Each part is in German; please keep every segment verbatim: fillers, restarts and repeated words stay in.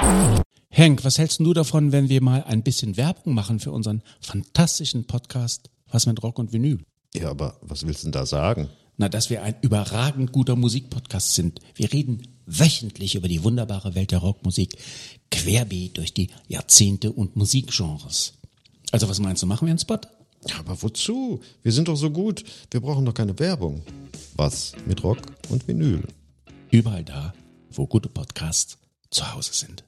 Henk, was hältst du davon, wenn wir mal ein bisschen Werbung machen für unseren fantastischen Podcast Was mit Rock und Vinyl? Ja, aber was willst du denn da sagen? Na, dass wir ein überragend guter Musikpodcast sind. Wir reden wöchentlich über die wunderbare Welt der Rockmusik, querbeet durch die Jahrzehnte und Musikgenres. Also was meinst du, machen wir einen Spot? Ja, aber wozu? Wir sind doch so gut. Wir brauchen doch keine Werbung. Was mit Rock und Vinyl? Überall da, wo gute Podcasts zu Hause sind.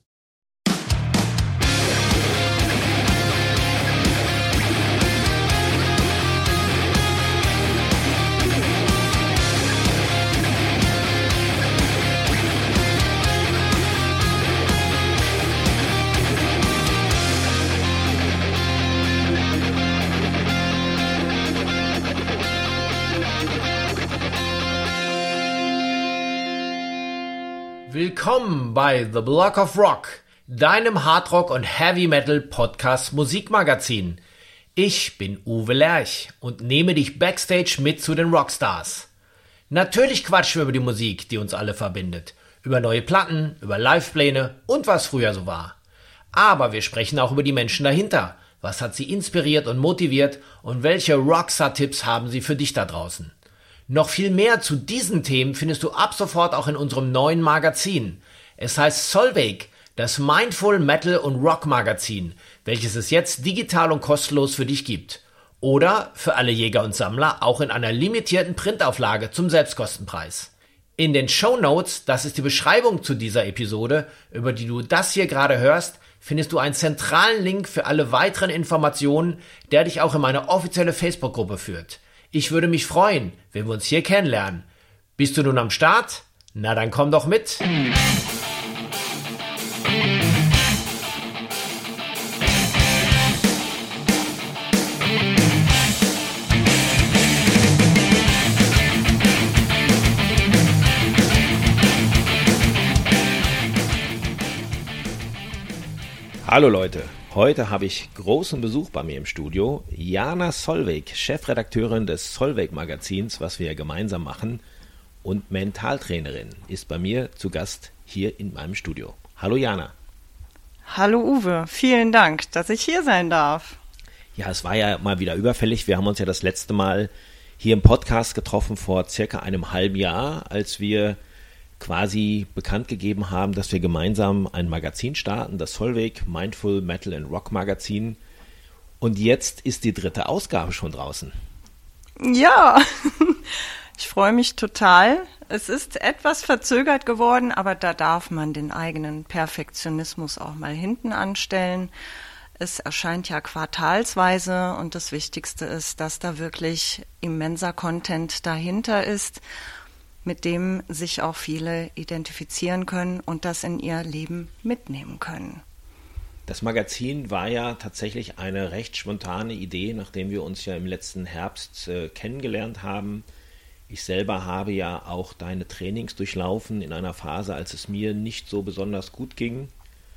Willkommen bei The Block of Rock, deinem Hardrock und Heavy Metal Podcast Musikmagazin. Ich bin Uwe Lerch und nehme dich backstage mit zu den Rockstars. Natürlich quatschen wir über die Musik, die uns alle verbindet, über neue Platten, über Livepläne und was früher so war. Aber wir sprechen auch über die Menschen dahinter. Was hat sie inspiriert und motiviert und welche Rockstar-Tipps haben sie für dich da draußen? Noch viel mehr zu diesen Themen findest du ab sofort auch in unserem neuen Magazin. Es heißt Solveig, das Mindful Metal und Rock Magazin, welches es jetzt digital und kostenlos für dich gibt. Oder für alle Jäger und Sammler auch in einer limitierten Printauflage zum Selbstkostenpreis. In den Shownotes, das ist die Beschreibung zu dieser Episode, über die du das hier gerade hörst, findest du einen zentralen Link für alle weiteren Informationen, der dich auch in meine offizielle Facebook-Gruppe führt. Ich würde mich freuen, wenn wir uns hier kennenlernen. Bist du nun am Start? Na dann komm doch mit! Hallo Leute, heute habe ich großen Besuch bei mir im Studio. Jana Solveig, Chefredakteurin des Solveig-Magazins, was wir ja gemeinsam machen, und Mentaltrainerin, ist bei mir zu Gast hier in meinem Studio. Hallo Jana. Hallo Uwe, vielen Dank, dass ich hier sein darf. Ja, es war ja mal wieder überfällig. Wir haben uns ja das letzte Mal hier im Podcast getroffen vor circa einem halben Jahr, als wir quasi bekannt gegeben haben, dass wir gemeinsam ein Magazin starten, das Solveig Mindful Metal and Rock Magazin. Und jetzt ist die dritte Ausgabe schon draußen. Ja, ich freue mich total. Es ist etwas verzögert geworden, aber da darf man den eigenen Perfektionismus auch mal hinten anstellen. Es erscheint ja quartalsweise und das Wichtigste ist, dass da wirklich immenser Content dahinter ist, mit dem sich auch viele identifizieren können und das in ihr Leben mitnehmen können. Das Magazin war ja tatsächlich eine recht spontane Idee, nachdem wir uns ja im letzten Herbst äh, kennengelernt haben. Ich selber habe ja auch deine Trainings durchlaufen in einer Phase, als es mir nicht so besonders gut ging.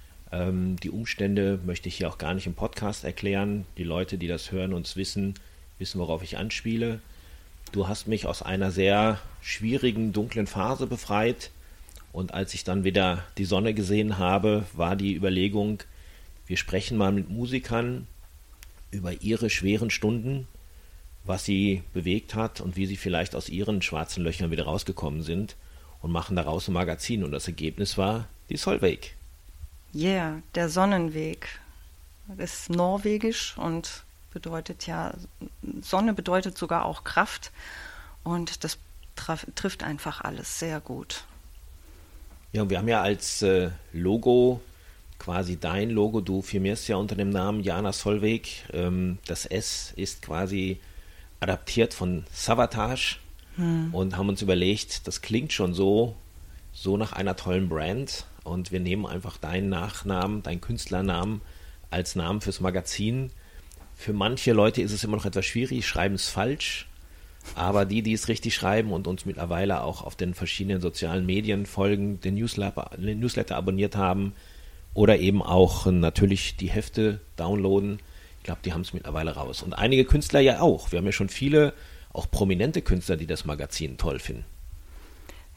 Ähm, die Umstände möchte ich hier auch gar nicht im Podcast erklären. Die Leute, die das hören und es wissen, wissen, worauf ich anspiele. Du hast mich aus einer sehr schwierigen, dunklen Phase befreit und als ich dann wieder die Sonne gesehen habe, war die Überlegung, wir sprechen mal mit Musikern über ihre schweren Stunden, was sie bewegt hat und wie sie vielleicht aus ihren schwarzen Löchern wieder rausgekommen sind und machen daraus ein Magazin und das Ergebnis war die Solveig. Ja, yeah, der Sonnenweg. Das ist norwegisch und bedeutet ja, Sonne bedeutet sogar auch Kraft und das traf, trifft einfach alles sehr gut. Ja, und wir haben ja als äh, Logo quasi dein Logo, du firmierst ja unter dem Namen Jana Solveig. Ähm, das S ist quasi adaptiert von Savatage hm. und haben uns überlegt, das klingt schon so, so nach einer tollen Brand und wir nehmen einfach deinen Nachnamen, deinen Künstlernamen als Namen fürs Magazin. Für manche Leute ist es immer noch etwas schwierig, schreiben es falsch, aber die, die es richtig schreiben und uns mittlerweile auch auf den verschiedenen sozialen Medien folgen, den Newsletter, den Newsletter abonniert haben oder eben auch natürlich die Hefte downloaden, ich glaube, die haben es mittlerweile raus. Und einige Künstler ja auch. Wir haben ja schon viele, auch prominente Künstler, die das Magazin toll finden.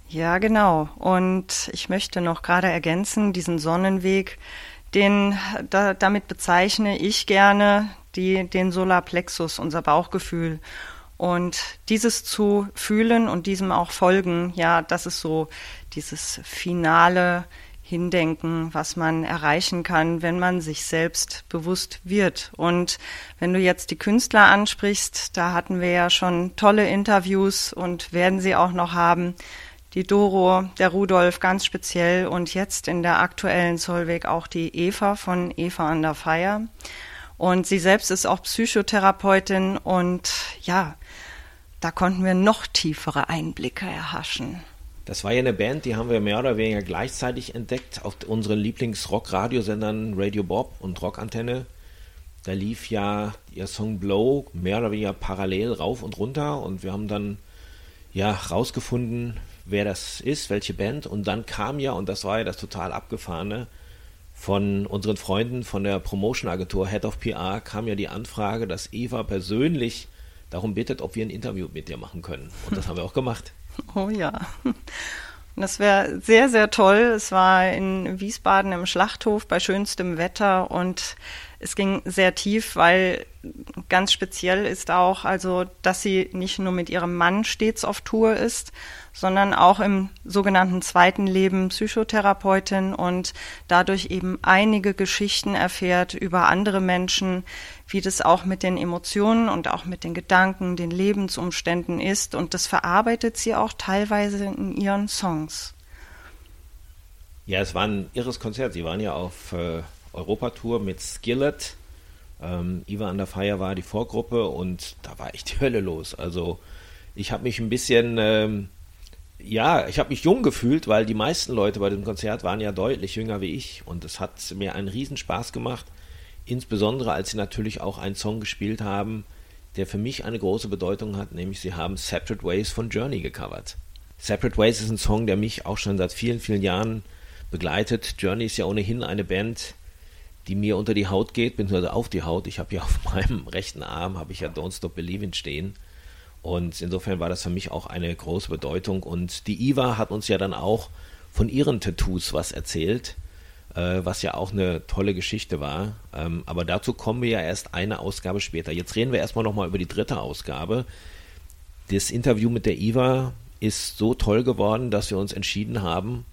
Ja, genau. Und ich möchte noch gerade ergänzen, diesen Sonnenweg, den da, damit bezeichne ich gerne die, den Solarplexus, unser Bauchgefühl. Und dieses zu fühlen und diesem auch folgen, ja, das ist so dieses finale Hindenken, was man erreichen kann, wenn man sich selbst bewusst wird. Und wenn du jetzt die Künstler ansprichst, da hatten wir ja schon tolle Interviews und werden sie auch noch haben. Die Doro, der Rudolf ganz speziell und jetzt in der aktuellen Solveig auch die Eva von Eva Under Fire. Und sie selbst ist auch Psychotherapeutin und ja, da konnten wir noch tiefere Einblicke erhaschen. Das war ja eine Band, die haben wir mehr oder weniger gleichzeitig entdeckt auf unseren Lieblings-Rock-Radiosendern Radio Bob und Rockantenne. Da lief ja ihr Song Blow mehr oder weniger parallel rauf und runter und wir haben dann ja rausgefunden, wer das ist, welche Band. Und dann kam ja, und das war ja das total Abgefahrene, von unseren Freunden von der Promotion-Agentur Head of P R kam ja die Anfrage, dass Eva persönlich darum bittet, ob wir ein Interview mit dir machen können. Und das haben wir auch gemacht. Oh ja. Und das wäre sehr, sehr toll. Es war in Wiesbaden im Schlachthof bei schönstem Wetter und es ging sehr tief, weil ganz speziell ist auch, also, dass sie nicht nur mit ihrem Mann stets auf Tour ist, sondern auch im sogenannten zweiten Leben Psychotherapeutin und dadurch eben einige Geschichten erfährt über andere Menschen, wie das auch mit den Emotionen und auch mit den Gedanken, den Lebensumständen ist. Und das verarbeitet sie auch teilweise in ihren Songs. Ja, es war ein irres Konzert. Sie waren ja auf äh, Europatour mit Skillet. Ähm, Eva Under Fire war die Vorgruppe und da war echt die Hölle los. Also ich habe mich ein bisschen... Ähm, Ja, ich habe mich jung gefühlt, weil die meisten Leute bei dem Konzert waren ja deutlich jünger wie ich und es hat mir einen Riesenspaß gemacht, insbesondere als sie natürlich auch einen Song gespielt haben, der für mich eine große Bedeutung hat, nämlich sie haben Separate Ways von Journey gecovert. Separate Ways ist ein Song, der mich auch schon seit vielen, vielen Jahren begleitet. Journey ist ja ohnehin eine Band, die mir unter die Haut geht, beziehungsweise auf die Haut. Ich habe ja auf meinem rechten Arm, habe ich ja Don't Stop Believin' stehen. Und insofern war das für mich auch eine große Bedeutung. Und die Eva hat uns ja dann auch von ihren Tattoos was erzählt, äh, was ja auch eine tolle Geschichte war. Ähm, aber dazu kommen wir ja erst eine Ausgabe später. Jetzt reden wir erstmal nochmal über die dritte Ausgabe. Das Interview mit der Eva ist so toll geworden, dass wir uns entschieden haben,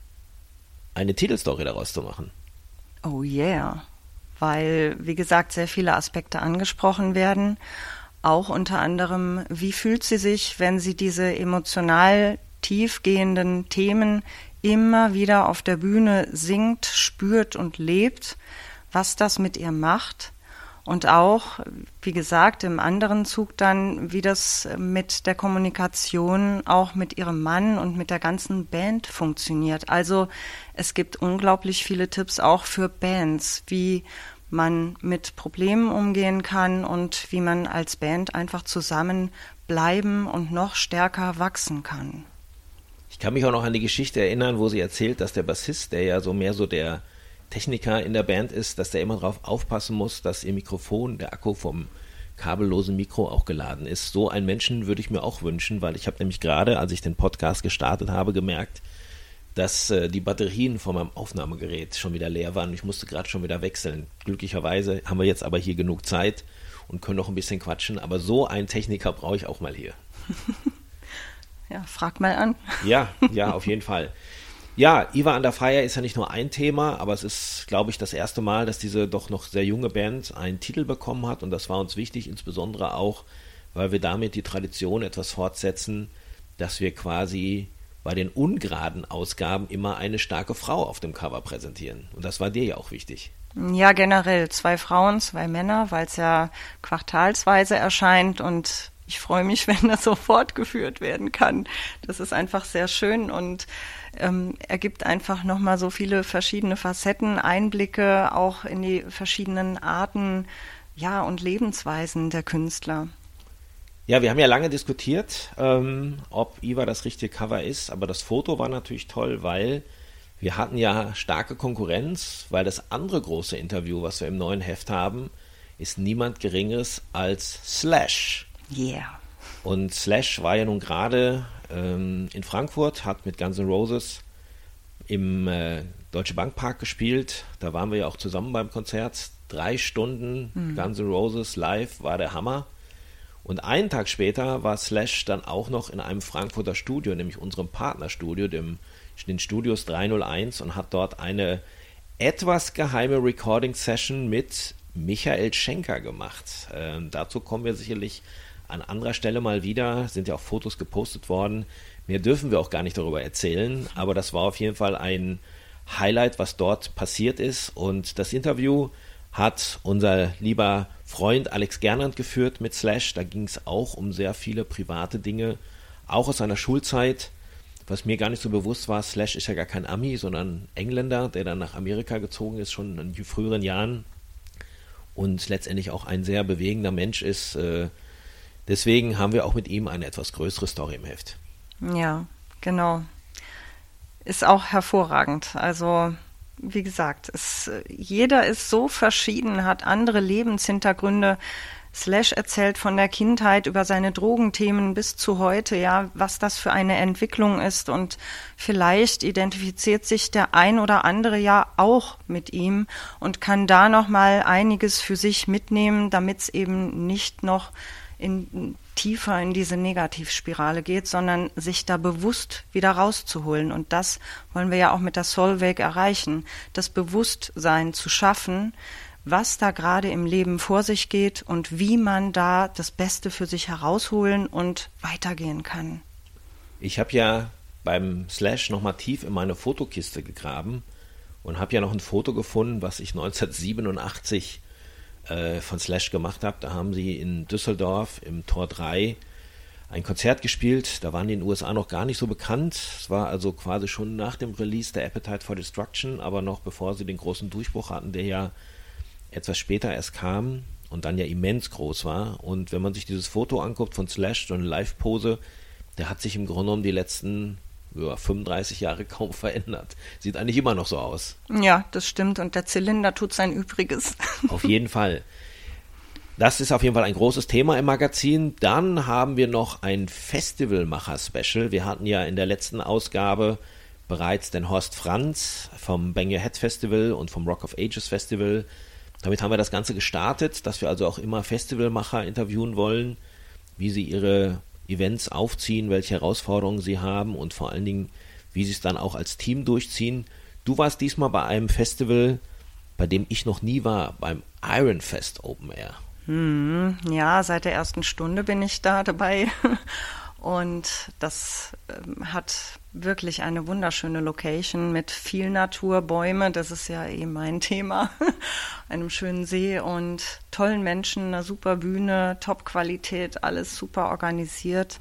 eine Titelstory daraus zu machen. Oh yeah, weil, wie gesagt, sehr viele Aspekte angesprochen werden. Auch unter anderem, wie fühlt sie sich, wenn sie diese emotional tiefgehenden Themen immer wieder auf der Bühne singt, spürt und lebt, was das mit ihr macht. Und auch, wie gesagt, im anderen Zug dann, wie das mit der Kommunikation auch mit ihrem Mann und mit der ganzen Band funktioniert. Also es gibt unglaublich viele Tipps auch für Bands, wie man mit Problemen umgehen kann und wie man als Band einfach zusammen bleiben und noch stärker wachsen kann. Ich kann mich auch noch an die Geschichte erinnern, wo sie erzählt, dass der Bassist, der ja so mehr so der Techniker in der Band ist, dass der immer darauf aufpassen muss, dass ihr Mikrofon, der Akku vom kabellosen Mikro auch geladen ist. So einen Menschen würde ich mir auch wünschen, weil ich habe nämlich gerade, als ich den Podcast gestartet habe, gemerkt, dass äh, die Batterien von meinem Aufnahmegerät schon wieder leer waren. Ich musste gerade schon wieder wechseln. Glücklicherweise haben wir jetzt aber hier genug Zeit und können noch ein bisschen quatschen. Aber so einen Techniker brauche ich auch mal hier. Ja, frag mal an. Ja, ja, auf jeden Fall. Ja, Eva Under Fire ist ja nicht nur ein Thema, aber es ist, glaube ich, das erste Mal, dass diese doch noch sehr junge Band einen Titel bekommen hat. Und das war uns wichtig, insbesondere auch, weil wir damit die Tradition etwas fortsetzen, dass wir quasi bei den ungeraden Ausgaben immer eine starke Frau auf dem Cover präsentieren. Und das war dir ja auch wichtig. Ja, generell zwei Frauen, zwei Männer, weil es ja quartalsweise erscheint und ich freue mich, wenn das so fortgeführt werden kann. Das ist einfach sehr schön und ähm, ergibt einfach nochmal so viele verschiedene Facetten, Einblicke auch in die verschiedenen Arten, ja, und Lebensweisen der Künstler. Ja, wir haben ja lange diskutiert, ähm, ob Eva das richtige Cover ist, aber das Foto war natürlich toll, weil wir hatten ja starke Konkurrenz, weil das andere große Interview, was wir im neuen Heft haben, ist niemand Geringeres als Slash. Yeah. Und Slash war ja nun gerade ähm, in Frankfurt, hat mit Guns N' Roses im äh, Deutsche Bank Park gespielt. Da waren wir ja auch zusammen beim Konzert. Drei Stunden mhm. Guns N' Roses live, war der Hammer. Und einen Tag später war Slash dann auch noch in einem Frankfurter Studio, nämlich unserem Partnerstudio, dem, den Studios drei null eins, und hat dort eine etwas geheime Recording-Session mit Michael Schenker gemacht. Ähm, dazu kommen wir sicherlich an anderer Stelle mal wieder, sind ja auch Fotos gepostet worden. Mehr dürfen wir auch gar nicht darüber erzählen, aber das war auf jeden Fall ein Highlight, was dort passiert ist. Und das Interview hat unser lieber Freund Alex Gernand geführt mit Slash. Da ging es auch um sehr viele private Dinge, auch aus seiner Schulzeit. Was mir gar nicht so bewusst war, Slash ist ja gar kein Ami, sondern Engländer, der dann nach Amerika gezogen ist, schon in früheren Jahren. Und letztendlich auch ein sehr bewegender Mensch ist. Deswegen haben wir auch mit ihm eine etwas größere Story im Heft. Ja, genau. Ist auch hervorragend. Also, wie gesagt, es, jeder ist so verschieden, hat andere Lebenshintergründe. Slash erzählt von der Kindheit über seine Drogenthemen bis zu heute, ja, was das für eine Entwicklung ist, und vielleicht identifiziert sich der ein oder andere ja auch mit ihm und kann da nochmal einiges für sich mitnehmen, damit es eben nicht noch in, tiefer in diese Negativspirale geht, sondern sich da bewusst wieder rauszuholen. Und das wollen wir ja auch mit der Solveig erreichen, das Bewusstsein zu schaffen, was da gerade im Leben vor sich geht und wie man da das Beste für sich herausholen und weitergehen kann. Ich habe ja beim Slash nochmal tief in meine Fotokiste gegraben und habe ja noch ein Foto gefunden, was ich neunzehnhundertsiebenundachtzig äh, von Slash gemacht habe. Da haben sie in Düsseldorf im Tor drei ein Konzert gespielt. Da waren die in den U S A noch gar nicht so bekannt. Es war also quasi schon nach dem Release der Appetite for Destruction, aber noch bevor sie den großen Durchbruch hatten, der ja etwas später erst kam und dann ja immens groß war. Und wenn man sich dieses Foto anguckt von Slash, so eine Live-Pose, der hat sich im Grunde genommen die letzten ja, fünfunddreißig Jahre kaum verändert. Sieht eigentlich immer noch so aus. Ja, das stimmt. Und der Zylinder tut sein Übriges. Auf jeden Fall. Das ist auf jeden Fall ein großes Thema im Magazin. Dann haben wir noch ein Festivalmacher-Special. Wir hatten ja in der letzten Ausgabe bereits den Horst Franz vom Bang Your Head Festival und vom Rock of Ages Festival. Damit haben wir das Ganze gestartet, dass wir also auch immer Festivalmacher interviewen wollen, wie sie ihre Events aufziehen, welche Herausforderungen sie haben und vor allen Dingen, wie sie es dann auch als Team durchziehen. Du warst diesmal bei einem Festival, bei dem ich noch nie war, beim Iron Fest Open Air. Hm, ja, seit der ersten Stunde bin ich da dabei. Und das ähm, hat wirklich eine wunderschöne Location mit viel Natur, Bäume, das ist ja eh mein Thema, einem schönen See und tollen Menschen, einer super Bühne, Top-Qualität, alles super organisiert.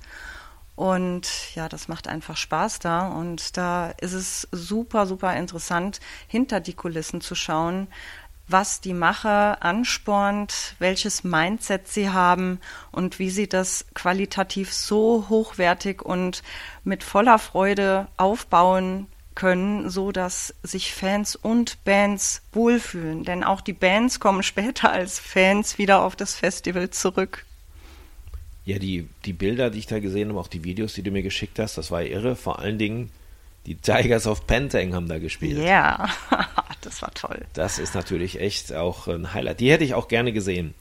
Und ja, das macht einfach Spaß da. Und da ist es super, super interessant, hinter die Kulissen zu schauen, was die Macher anspornt, welches Mindset sie haben und wie sie das qualitativ so hochwertig und mit voller Freude aufbauen können, so dass sich Fans und Bands wohlfühlen. Denn auch die Bands kommen später als Fans wieder auf das Festival zurück. Ja, die, die Bilder, die ich da gesehen habe, auch die Videos, die du mir geschickt hast, das war irre. Vor allen Dingen die Tigers of Pantang haben da gespielt. Ja, das war toll. Das ist natürlich echt auch ein Highlight. Die hätte ich auch gerne gesehen.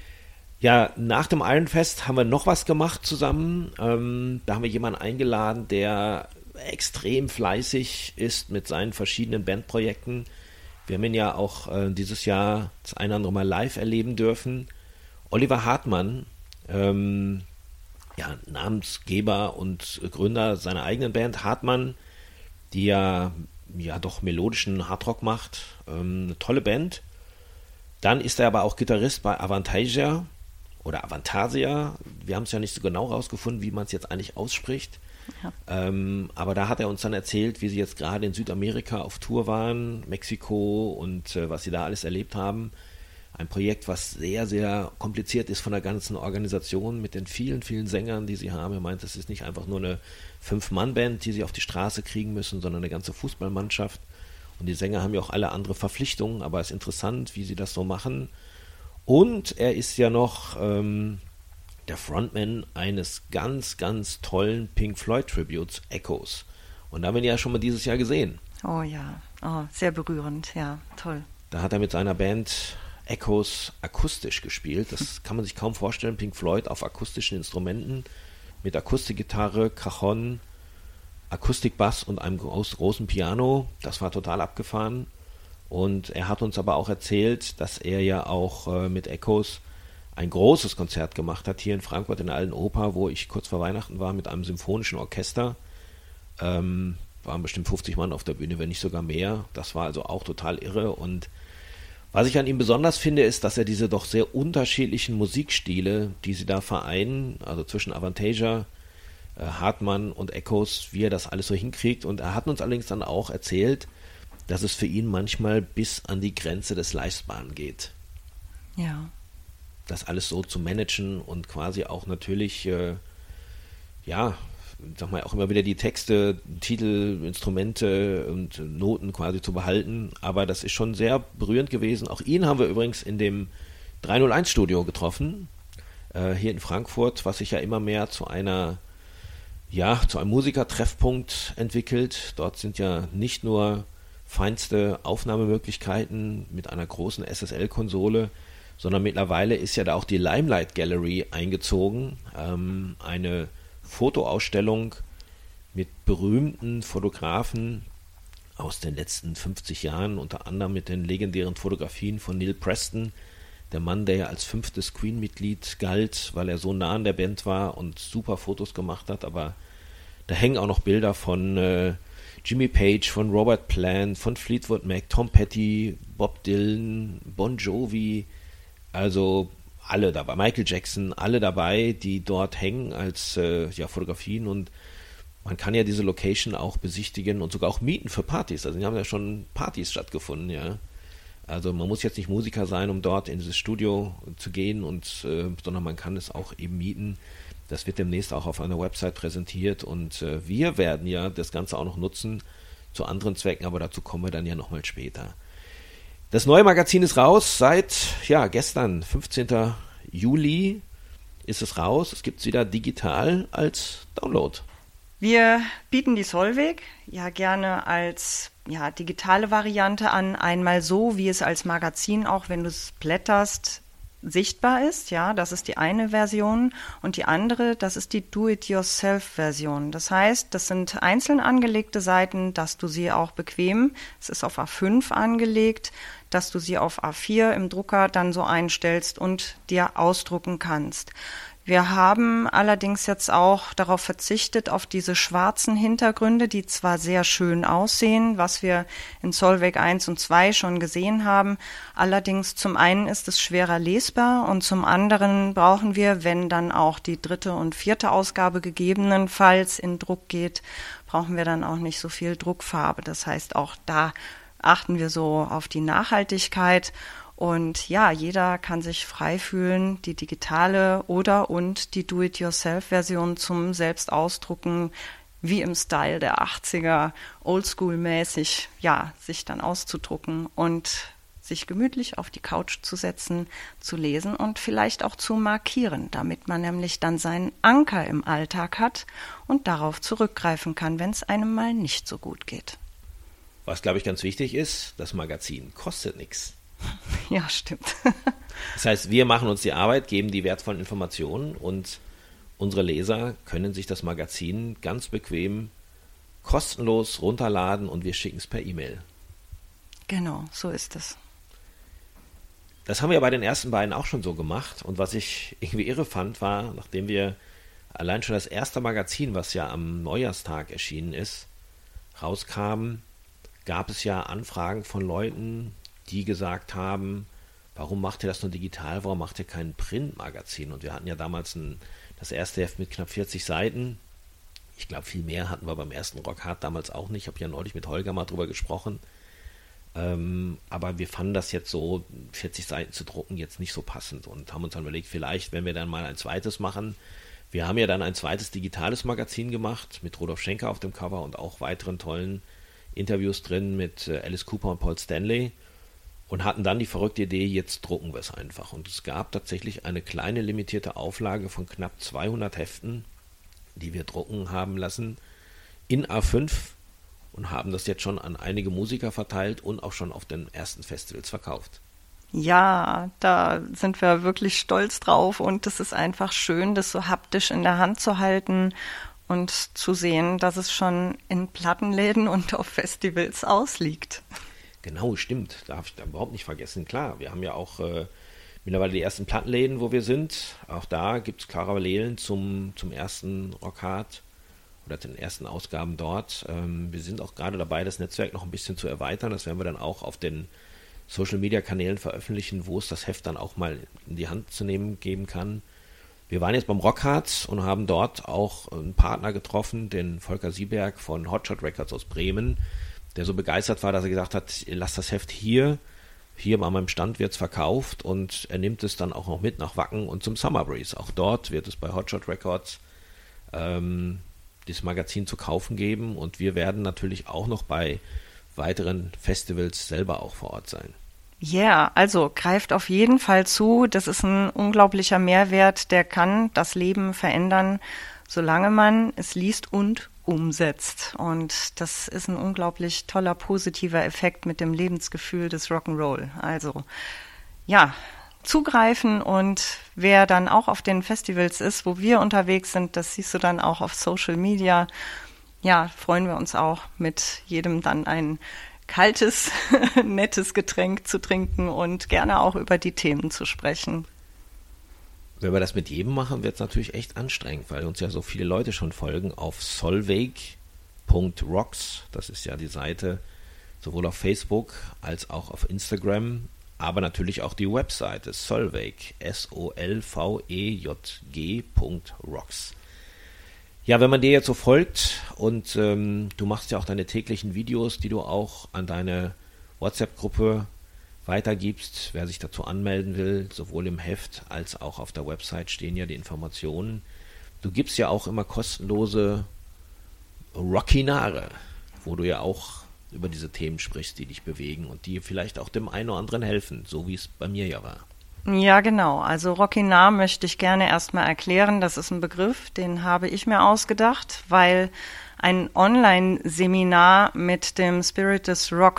Ja, nach dem Ironfest haben wir noch was gemacht zusammen. Ähm, da haben wir jemanden eingeladen, der extrem fleißig ist mit seinen verschiedenen Bandprojekten. Wir haben ihn ja auch äh, dieses Jahr das eine oder andere Mal live erleben dürfen. Oliver Hartmann, ähm, ja, Namensgeber und Gründer seiner eigenen Band Hartmann, die ja, ja doch melodischen Hardrock macht. Ähm, eine tolle Band. Dann ist er aber auch Gitarrist bei Avantasia oder Avantasia. Wir haben es ja nicht so genau rausgefunden, wie man es jetzt eigentlich ausspricht. Ja. Ähm, aber da hat er uns dann erzählt, wie sie jetzt gerade in Südamerika auf Tour waren, Mexiko und äh, was sie da alles erlebt haben. Ein Projekt, was sehr, sehr kompliziert ist von der ganzen Organisation mit den vielen, vielen Sängern, die sie haben. Er meint, es ist nicht einfach nur eine Fünf-Mann-Band, die sie auf die Straße kriegen müssen, sondern eine ganze Fußballmannschaft. Und die Sänger haben ja auch alle andere Verpflichtungen, aber es ist interessant, wie sie das so machen. Und er ist ja noch ähm, der Frontman eines ganz, ganz tollen Pink Floyd Tributes, Echoes. Und da haben wir ihn ja schon mal dieses Jahr gesehen. Oh ja, oh, sehr berührend, ja, toll. Da hat er mit seiner Band Echoes akustisch gespielt. Das kann man sich kaum vorstellen. Pink Floyd auf akustischen Instrumenten mit Akustikgitarre, Cajon, Akustikbass und einem großen Piano. Das war total abgefahren. Und er hat uns aber auch erzählt, dass er ja auch äh, mit Echoes ein großes Konzert gemacht hat hier in Frankfurt in der Alten Oper, wo ich kurz vor Weihnachten war mit einem symphonischen Orchester. Ähm, waren bestimmt fünfzig Mann auf der Bühne, wenn nicht sogar mehr. Das war also auch total irre. Und was ich an ihm besonders finde, ist, dass er diese doch sehr unterschiedlichen Musikstile, die sie da vereinen, also zwischen Avantasia, äh, Hartmann und Echoes, wie er das alles so hinkriegt. Und er hat uns allerdings dann auch erzählt, dass es für ihn manchmal bis an die Grenze des Leistbaren geht. Ja. Das alles so zu managen und quasi auch natürlich, äh, ja, sag mal, auch immer wieder die Texte, Titel, Instrumente und Noten quasi zu behalten. Aber das ist schon sehr berührend gewesen. Auch ihn haben wir übrigens in dem drei null eins Studio getroffen, äh, hier in Frankfurt, was sich ja immer mehr zu einer, ja, zu einem Musikertreffpunkt entwickelt. Dort sind ja nicht nur feinste Aufnahmemöglichkeiten mit einer großen S S L-Konsole, sondern mittlerweile ist ja da auch die Limelight Gallery eingezogen, ähm, eine Fotoausstellung mit berühmten Fotografen aus den letzten fünfzig Jahren, unter anderem mit den legendären Fotografien von Neil Preston, der Mann, der ja als fünftes Queen-Mitglied galt, weil er so nah an der Band war und super Fotos gemacht hat, aber da hängen auch noch Bilder von äh, Jimmy Page, von Robert Plant, von Fleetwood Mac, Tom Petty, Bob Dylan, Bon Jovi, also alle dabei, Michael Jackson, alle dabei, die dort hängen als äh, ja, Fotografien, und man kann ja diese Location auch besichtigen und sogar auch mieten für Partys. Also, die haben ja schon Partys stattgefunden, ja. Also, man muss jetzt nicht Musiker sein, um dort in dieses Studio zu gehen, und äh, sondern man kann es auch eben mieten. Das wird demnächst auch auf einer Website präsentiert, und äh, wir werden ja das Ganze auch noch nutzen zu anderen Zwecken, aber dazu kommen wir dann ja nochmal später. Das neue Magazin ist raus, seit ja gestern, fünfzehnten Juli ist es raus. Es gibt es wieder digital als Download. Wir bieten die Solveig ja gerne als ja, digitale Variante an, einmal so, wie es als Magazin auch, wenn du es blätterst, sichtbar ist, ja, das ist die eine Version, und die andere, das ist die Do-it-yourself-Version. Das heißt, das sind einzeln angelegte Seiten, dass du sie auch bequem, es ist auf A fünf angelegt, dass du sie auf A vier im Drucker dann so einstellst und dir ausdrucken kannst. Wir haben allerdings jetzt auch darauf verzichtet, auf diese schwarzen Hintergründe, die zwar sehr schön aussehen, was wir in Solveig eins und zwei schon gesehen haben. Allerdings zum einen ist es schwerer lesbar, und zum anderen brauchen wir, wenn dann auch die dritte und vierte Ausgabe gegebenenfalls in Druck geht, brauchen wir dann auch nicht so viel Druckfarbe. Das heißt, auch da achten wir so auf die Nachhaltigkeit. Und ja, jeder kann sich frei fühlen, die digitale oder und die Do-it-yourself-Version zum Selbstausdrucken, wie im Style der achtziger, oldschool-mäßig, ja, sich dann auszudrucken und sich gemütlich auf die Couch zu setzen, zu lesen und vielleicht auch zu markieren, damit man nämlich dann seinen Anker im Alltag hat und darauf zurückgreifen kann, wenn es einem mal nicht so gut geht. Was, glaube ich, ganz wichtig ist, das Magazin kostet nichts. Ja, stimmt. Das heißt, wir machen uns die Arbeit, geben die wertvollen Informationen, und unsere Leser können sich das Magazin ganz bequem kostenlos runterladen, und wir schicken es per E-Mail. Genau, so ist es. Das haben wir bei den ersten beiden auch schon so gemacht, und was ich irgendwie irre fand, war, nachdem wir allein schon das erste Magazin, was ja am Neujahrstag erschienen ist, rauskam, gab es ja Anfragen von Leuten, die gesagt haben, warum macht ihr das nur digital, warum macht ihr kein Printmagazin? Und wir hatten ja damals ein, das erste Heft mit knapp vierzig Seiten. Ich glaube, viel mehr hatten wir beim ersten Rockhard damals auch nicht. Ich habe ja neulich mit Holger mal drüber gesprochen. Ähm, aber wir fanden das jetzt so, vierzig Seiten zu drucken, jetzt nicht so passend, und haben uns dann überlegt, vielleicht, wenn wir dann mal ein zweites machen. Wir haben ja dann ein zweites digitales Magazin gemacht, mit Rudolf Schenker auf dem Cover und auch weiteren tollen Interviews drin mit Alice Cooper und Paul Stanley. und hatten dann die verrückte Idee, jetzt drucken wir es einfach. Und es gab tatsächlich eine kleine limitierte Auflage von knapp zweihundert Heften, die wir drucken haben lassen, in A fünf und haben das jetzt schon an einige Musiker verteilt und auch schon auf den ersten Festivals verkauft. Ja, da sind wir wirklich stolz drauf und es ist einfach schön, das so haptisch in der Hand zu halten und zu sehen, dass es schon in Plattenläden und auf Festivals ausliegt. Genau, stimmt. Darf ich da überhaupt nicht vergessen. Klar, wir haben ja auch äh, mittlerweile die ersten Plattenläden, wo wir sind. Auch da gibt es Parallelen zum, zum ersten Rockhard oder den ersten Ausgaben dort. Ähm, wir sind auch gerade dabei, das Netzwerk noch ein bisschen zu erweitern. Das werden wir dann auch auf den Social-Media-Kanälen veröffentlichen, wo es das Heft dann auch mal in die Hand zu nehmen geben kann. Wir waren jetzt beim Rockhard und haben dort auch einen Partner getroffen, den Volker Sieberg von Hotshot Records aus Bremen, der so begeistert war, dass er gesagt hat, lass das Heft hier, hier an meinem Stand wird es verkauft und er nimmt es dann auch noch mit nach Wacken und zum Summer Breeze. Auch dort wird es bei Hotshot Records ähm, dieses Magazin zu kaufen geben und wir werden natürlich auch noch bei weiteren Festivals selber auch vor Ort sein. Ja, yeah, also greift auf jeden Fall zu. Das ist ein unglaublicher Mehrwert, der kann das Leben verändern, solange man es liest und umsetzt. Und das ist ein unglaublich toller, positiver Effekt mit dem Lebensgefühl des Rock'n'Roll. Also ja, zugreifen und wer dann auch auf den Festivals ist, wo wir unterwegs sind, das siehst du dann auch auf Social Media. Ja, freuen wir uns auch, mit jedem dann ein kaltes, nettes Getränk zu trinken und gerne auch über die Themen zu sprechen. Wenn wir das mit jedem machen, wird es natürlich echt anstrengend, weil uns ja so viele Leute schon folgen auf solveig Punkt rocks. Das ist ja die Seite sowohl auf Facebook als auch auf Instagram, aber natürlich auch die Webseite Solveig, S O L V E J G Punkt rocks. Ja, wenn man dir jetzt so folgt und ähm, du machst ja auch deine täglichen Videos, die du auch an deine WhatsApp-Gruppe weitergibst, wer sich dazu anmelden will, sowohl im Heft als auch auf der Website stehen ja die Informationen. Du gibst ja auch immer kostenlose Rockinare, wo du ja auch über diese Themen sprichst, die dich bewegen und die vielleicht auch dem einen oder anderen helfen, so wie es bei mir ja war. Ja, genau. Also Rockinar möchte ich gerne erstmal erklären. Das ist ein Begriff, den habe ich mir ausgedacht, weil ein Online-Seminar mit dem Spirit des Rock,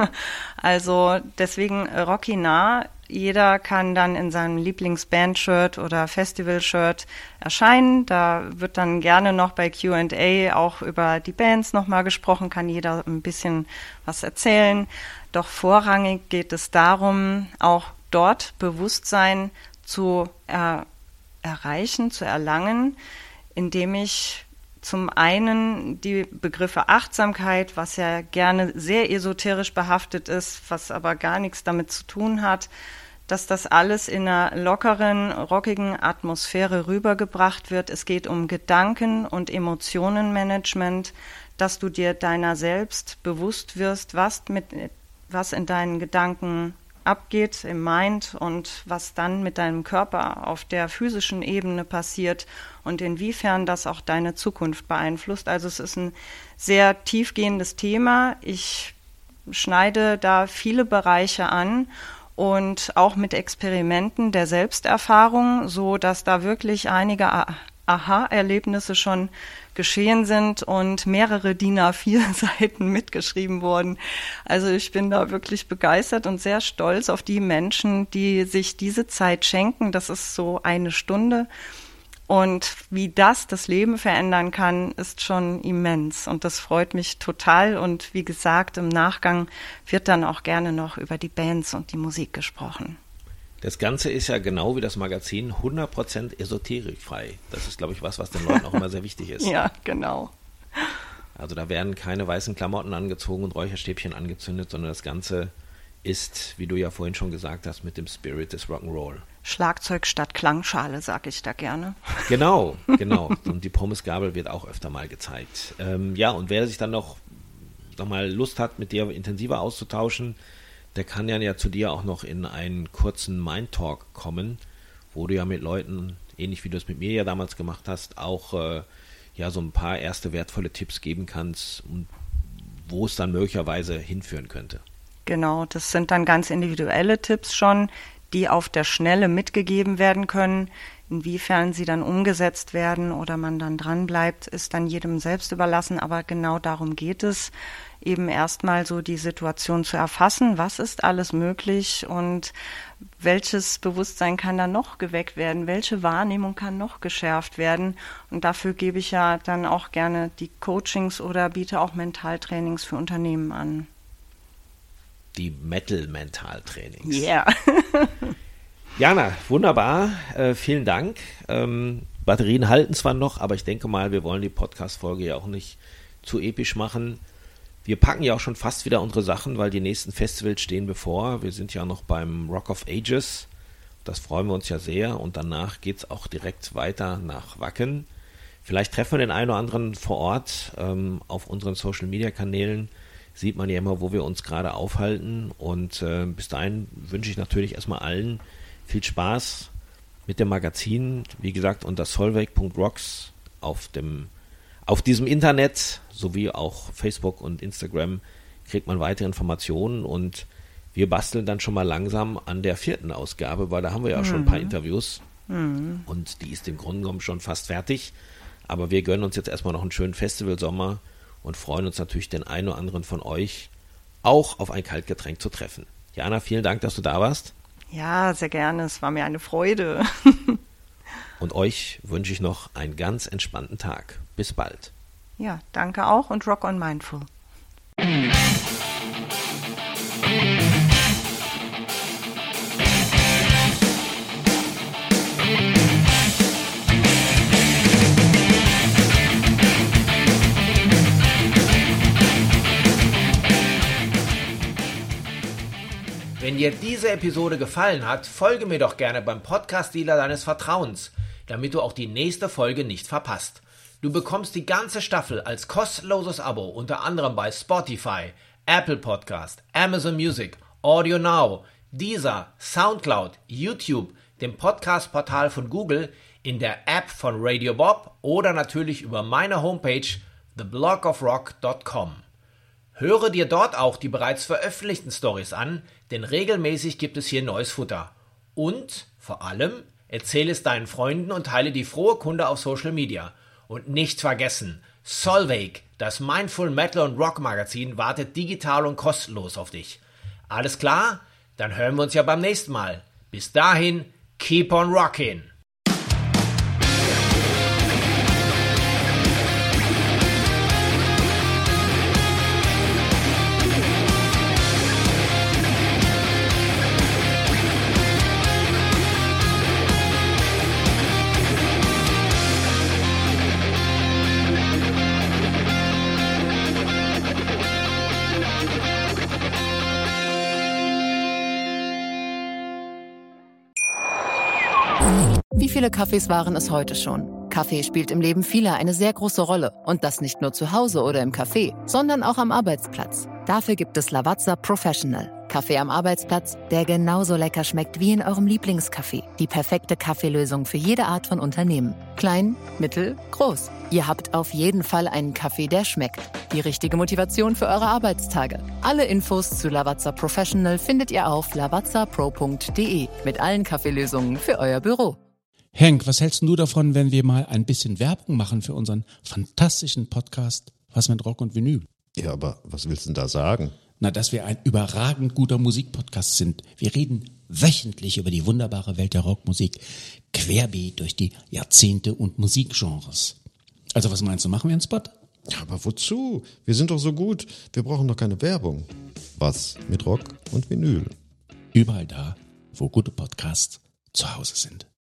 also deswegen Rockinar, jeder kann dann in seinem Lieblingsband-Shirt oder Festival-Shirt erscheinen. Da wird dann gerne noch bei Q and A auch über die Bands nochmal gesprochen, kann jeder ein bisschen was erzählen. Doch vorrangig geht es darum, auch dort Bewusstsein zu er, erreichen, zu erlangen, indem ich zum einen die Begriffe Achtsamkeit, was ja gerne sehr esoterisch behaftet ist, was aber gar nichts damit zu tun hat, dass das alles in einer lockeren, rockigen Atmosphäre rübergebracht wird. Es geht um Gedanken- und Emotionenmanagement, dass du dir deiner selbst bewusst wirst, was mit, was in deinen Gedanken abgeht im Mind und was dann mit deinem Körper auf der physischen Ebene passiert und inwiefern das auch deine Zukunft beeinflusst. Also es ist ein sehr tiefgehendes Thema. Ich schneide da viele Bereiche an und auch mit Experimenten der Selbsterfahrung, so dass da wirklich einige Aha-Erlebnisse schon geschehen sind und mehrere D I N A vier Seiten mitgeschrieben wurden. Also ich bin da wirklich begeistert und sehr stolz auf die Menschen, die sich diese Zeit schenken. Das ist so eine Stunde. Und wie das das Leben verändern kann, ist schon immens. Und das freut mich total. Und wie gesagt, im Nachgang wird dann auch gerne noch über die Bands und die Musik gesprochen. Das Ganze ist ja genau wie das Magazin hundert Prozent esoterikfrei. Das ist, glaube ich, was, was den Leuten auch immer sehr wichtig ist. Ja, genau. Also da werden keine weißen Klamotten angezogen und Räucherstäbchen angezündet, sondern das Ganze ist, wie du ja vorhin schon gesagt hast, mit dem Spirit des Rock'n'Roll. Schlagzeug statt Klangschale, sage ich da gerne. Genau, genau. Und die Pommesgabel wird auch öfter mal gezeigt. Ähm, ja, und wer sich dann noch, noch mal Lust hat, mit dir intensiver auszutauschen, der kann ja, ja zu dir auch noch in einen kurzen Mind-Talk kommen, wo du ja mit Leuten, ähnlich wie du es mit mir ja damals gemacht hast, auch äh, ja so ein paar erste wertvolle Tipps geben kannst, wo es dann möglicherweise hinführen könnte. Genau, das sind dann ganz individuelle Tipps schon, die auf der Schnelle mitgegeben werden können. Inwiefern sie dann umgesetzt werden oder man dann dran bleibt, ist dann jedem selbst überlassen. Aber genau darum geht es, eben erstmal so die Situation zu erfassen. Was ist alles möglich und welches Bewusstsein kann da noch geweckt werden? Welche Wahrnehmung kann noch geschärft werden? Und dafür gebe ich ja dann auch gerne die Coachings oder biete auch Mentaltrainings für Unternehmen an. Die Metal-Mentaltrainings. Ja. Yeah. Jana, wunderbar. Äh, vielen Dank. Ähm, Batterien halten zwar noch, aber ich denke mal, wir wollen die Podcast-Folge ja auch nicht zu episch machen. Wir packen ja auch schon fast wieder unsere Sachen, weil die nächsten Festivals stehen bevor. Wir sind ja noch beim Rock of Ages. Das freuen wir uns ja sehr. Und danach geht es auch direkt weiter nach Wacken. Vielleicht treffen wir den einen oder anderen vor Ort. Ähm, auf unseren Social-Media-Kanälen sieht man ja immer, wo wir uns gerade aufhalten. Und äh, bis dahin wünsche ich natürlich erstmal allen viel Spaß mit dem Magazin. Wie gesagt, unter solveig punkt rocks auf dem auf diesem Internet sowie auch Facebook und Instagram kriegt man weitere Informationen und wir basteln dann schon mal langsam an der vierten Ausgabe, weil da haben wir ja mhm. schon ein paar Interviews mhm. und die ist im Grunde genommen schon fast fertig. Aber wir gönnen uns jetzt erstmal noch einen schönen Festivalsommer und freuen uns natürlich, den einen oder anderen von euch auch auf ein Kaltgetränk zu treffen. Jana, vielen Dank, dass du da warst. Ja, sehr gerne. Es war mir eine Freude. Und euch wünsche ich noch einen ganz entspannten Tag. Bis bald. Ja, danke auch und Rock on Mindful. Wenn dir diese Episode gefallen hat, folge mir doch gerne beim Podcast-Dealer deines Vertrauens, damit du auch die nächste Folge nicht verpasst. Du bekommst die ganze Staffel als kostenloses Abo, unter anderem bei Spotify, Apple Podcast, Amazon Music, Audio Now, Deezer, Soundcloud, YouTube, dem Podcast-Portal von Google, in der App von Radio Bob oder natürlich über meine Homepage the block of rock dot com. Höre dir dort auch die bereits veröffentlichten Stories an, denn regelmäßig gibt es hier neues Futter. Und, vor allem, erzähle es deinen Freunden und teile die frohe Kunde auf Social Media. Und nicht vergessen, Solveig, das Mindful Metal und Rock Magazin, wartet digital und kostenlos auf dich. Alles klar? Dann hören wir uns ja beim nächsten Mal. Bis dahin, keep on rockin'! Wie viele Kaffees waren es heute schon? Kaffee spielt im Leben vieler eine sehr große Rolle. Und das nicht nur zu Hause oder im Café, sondern auch am Arbeitsplatz. Dafür gibt es Lavazza Professional. Kaffee am Arbeitsplatz, der genauso lecker schmeckt wie in eurem Lieblingscafé. Die perfekte Kaffeelösung für jede Art von Unternehmen. Klein, mittel, groß. Ihr habt auf jeden Fall einen Kaffee, der schmeckt. Die richtige Motivation für eure Arbeitstage. Alle Infos zu Lavazza Professional findet ihr auf lavazza pro punkt de mit allen Kaffeelösungen für euer Büro. Henk, was hältst du davon, wenn wir mal ein bisschen Werbung machen für unseren fantastischen Podcast Was mit Rock und Vinyl? Ja, aber was willst du denn da sagen? Na, dass wir ein überragend guter Musikpodcast sind. Wir reden wöchentlich über die wunderbare Welt der Rockmusik, querbeet durch die Jahrzehnte und Musikgenres. Also was meinst du, machen wir einen Spot? Ja, aber wozu? Wir sind doch so gut. Wir brauchen doch keine Werbung. Was mit Rock und Vinyl? Überall da, wo gute Podcasts zu Hause sind.